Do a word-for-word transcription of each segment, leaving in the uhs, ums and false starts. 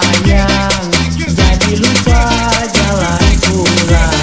payang, jadi lupa jalan pulang.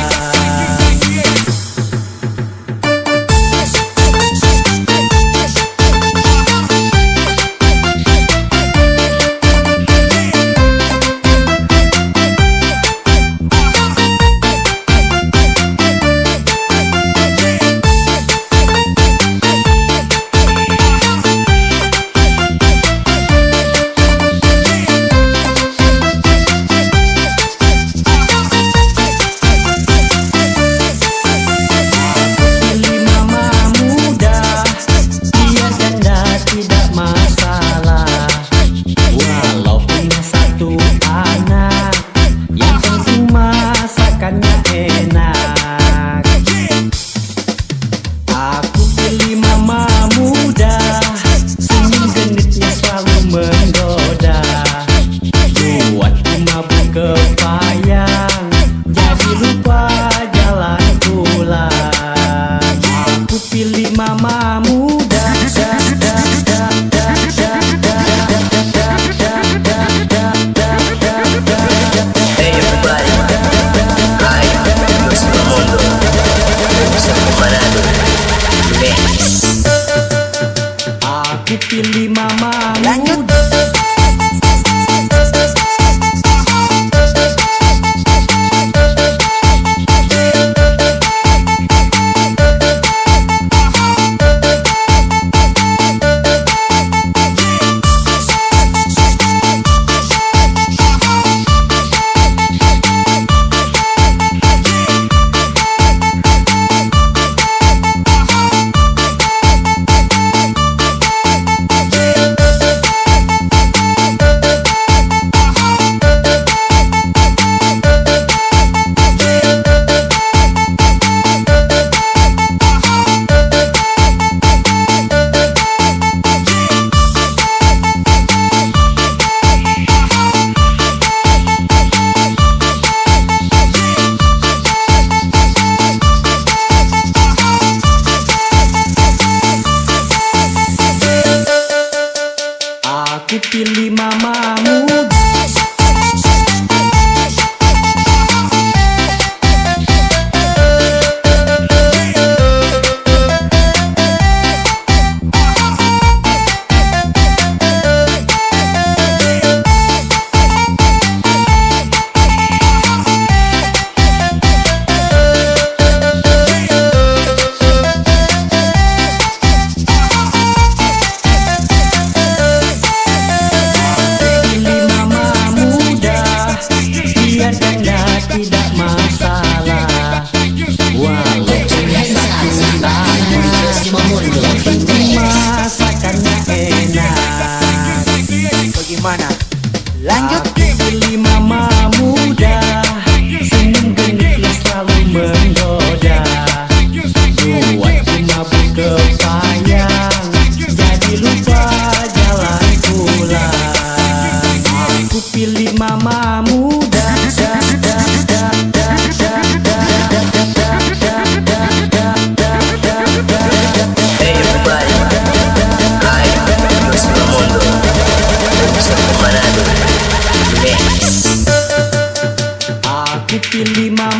Mama muda, da, da, da, da, da, da, da, da, da, da, da. Hey everybody, hi, yo soy Ramondo, soy Manado, Next. Aku pilih mama Lanjut. muda. Aku pilih mama muda. Tidak masalah, walaupun satu tangan, yang penting masakannya enak. Bagaimana? Lanjut. Aku pilih mama muda, senyum genitnya selalu menggoda, buatku mabuk kepayang, jadi lupa jalan pulang. Aku pilih mama muda. Hey everybody, hi, yo soy Ramondo, soy Manado, Next. Aku pilih mama